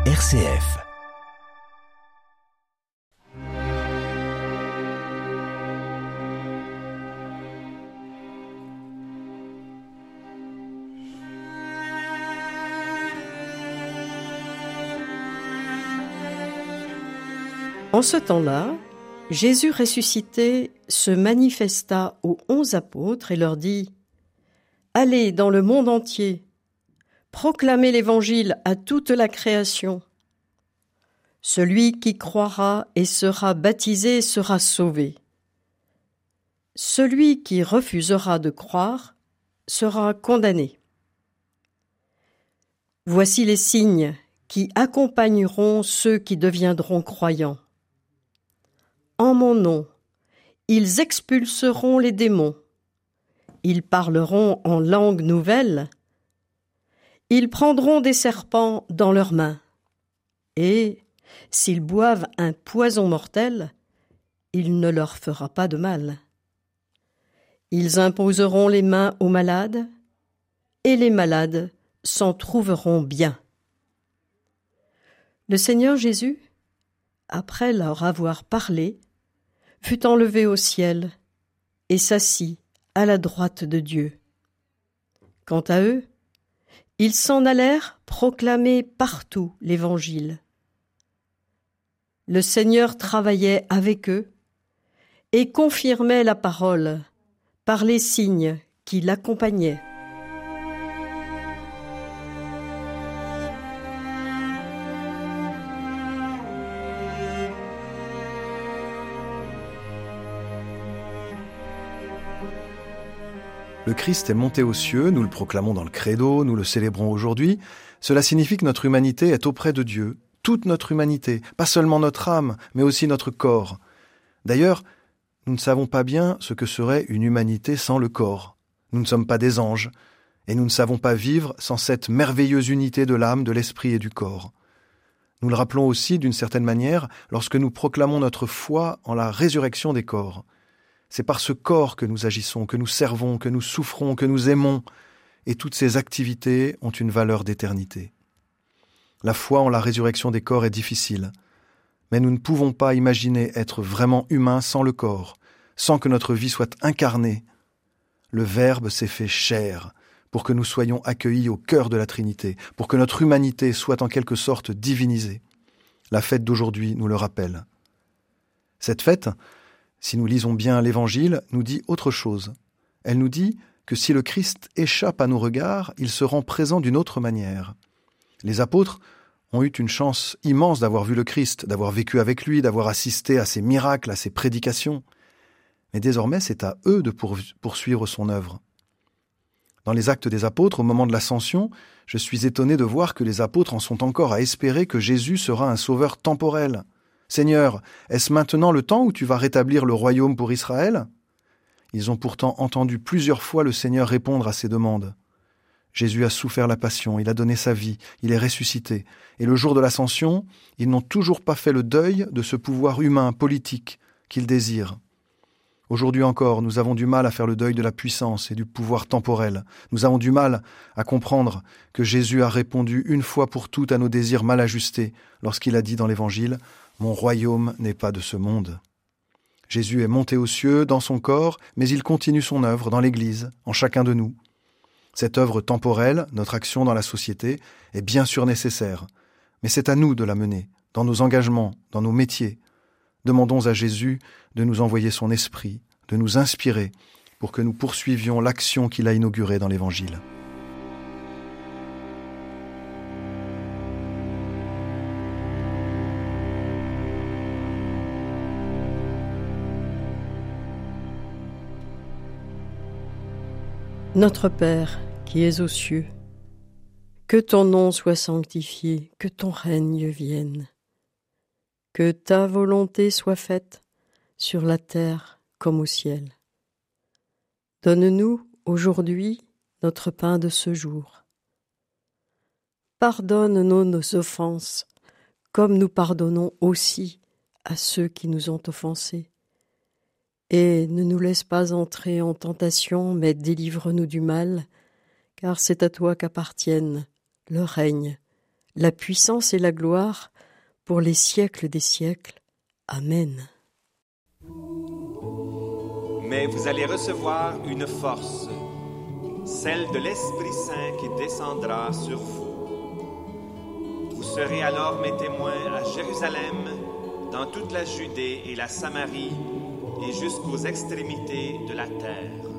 RCF. En ce temps-là, Jésus ressuscité se manifesta aux 11 apôtres et leur dit : « Allez dans le monde entier, proclamez l'Évangile à toute la création. Celui qui croira et sera baptisé sera sauvé. Celui qui refusera de croire sera condamné. Voici les signes qui accompagneront ceux qui deviendront croyants. En mon nom, ils expulseront les démons. Ils parleront en langue nouvelle. Ils prendront des serpents dans leurs mains. Et, s'ils boivent un poison mortel, il ne leur fera pas de mal. Ils imposeront les mains aux malades, et les malades s'en trouveront bien. » Le Seigneur Jésus, après leur avoir parlé, fut enlevé au ciel et s'assit à la droite de Dieu. Quant à eux, ils s'en allèrent proclamer partout l'Évangile. Le Seigneur travaillait avec eux et confirmait la parole par les signes qui l'accompagnaient. Le Christ est monté aux cieux, nous le proclamons dans le credo, nous le célébrons aujourd'hui. Cela signifie que notre humanité est auprès de Dieu, toute notre humanité, pas seulement notre âme, mais aussi notre corps. D'ailleurs, nous ne savons pas bien ce que serait une humanité sans le corps. Nous ne sommes pas des anges, et nous ne savons pas vivre sans cette merveilleuse unité de l'âme, de l'esprit et du corps. Nous le rappelons aussi d'une certaine manière lorsque nous proclamons notre foi en la résurrection des corps. C'est par ce corps que nous agissons, que nous servons, que nous souffrons, que nous aimons, et toutes ces activités ont une valeur d'éternité. La foi en la résurrection des corps est difficile, mais nous ne pouvons pas imaginer être vraiment humains sans le corps, sans que notre vie soit incarnée. Le Verbe s'est fait chair pour que nous soyons accueillis au cœur de la Trinité, pour que notre humanité soit en quelque sorte divinisée. La fête d'aujourd'hui nous le rappelle. Cette fête, si nous lisons bien l'Évangile, nous dit autre chose. Elle nous dit que si le Christ échappe à nos regards, il se rend présent d'une autre manière. Les apôtres ont eu une chance immense d'avoir vu le Christ, d'avoir vécu avec lui, d'avoir assisté à ses miracles, à ses prédications. Mais désormais, c'est à eux de poursuivre son œuvre. Dans les Actes des Apôtres, au moment de l'Ascension, je suis étonné de voir que les apôtres en sont encore à espérer que Jésus sera un sauveur temporel. Seigneur, est-ce maintenant le temps où tu vas rétablir le royaume pour Israël ? Ils ont pourtant entendu plusieurs fois le Seigneur répondre à ces demandes. Jésus a souffert la passion, il a donné sa vie, il est ressuscité. Et le jour de l'Ascension, ils n'ont toujours pas fait le deuil de ce pouvoir humain, politique, qu'ils désirent. Aujourd'hui encore, nous avons du mal à faire le deuil de la puissance et du pouvoir temporel. Nous avons du mal à comprendre que Jésus a répondu une fois pour toutes à nos désirs mal ajustés lorsqu'il a dit dans l'Évangile « Mon royaume n'est pas de ce monde ». Jésus est monté aux cieux dans son corps, mais il continue son œuvre dans l'Église, en chacun de nous. Cette œuvre temporelle, notre action dans la société, est bien sûr nécessaire, mais c'est à nous de la mener, dans nos engagements, dans nos métiers. Demandons à Jésus de nous envoyer son esprit, de nous inspirer, pour que nous poursuivions l'action qu'il a inaugurée dans l'Évangile. Notre Père, qui es aux cieux, que ton nom soit sanctifié, que ton règne vienne. Que ta volonté soit faite sur la terre comme au ciel. Donne-nous aujourd'hui notre pain de ce jour. Pardonne-nous nos offenses, comme nous pardonnons aussi à ceux qui nous ont offensés. Et ne nous laisse pas entrer en tentation, mais délivre-nous du mal, car c'est à toi qu'appartiennent le règne, la puissance et la gloire pour les siècles des siècles. Amen. Mais vous allez recevoir une force, celle de l'Esprit Saint qui descendra sur vous. Vous serez alors mes témoins à Jérusalem, dans toute la Judée et la Samarie, et jusqu'aux extrémités de la terre.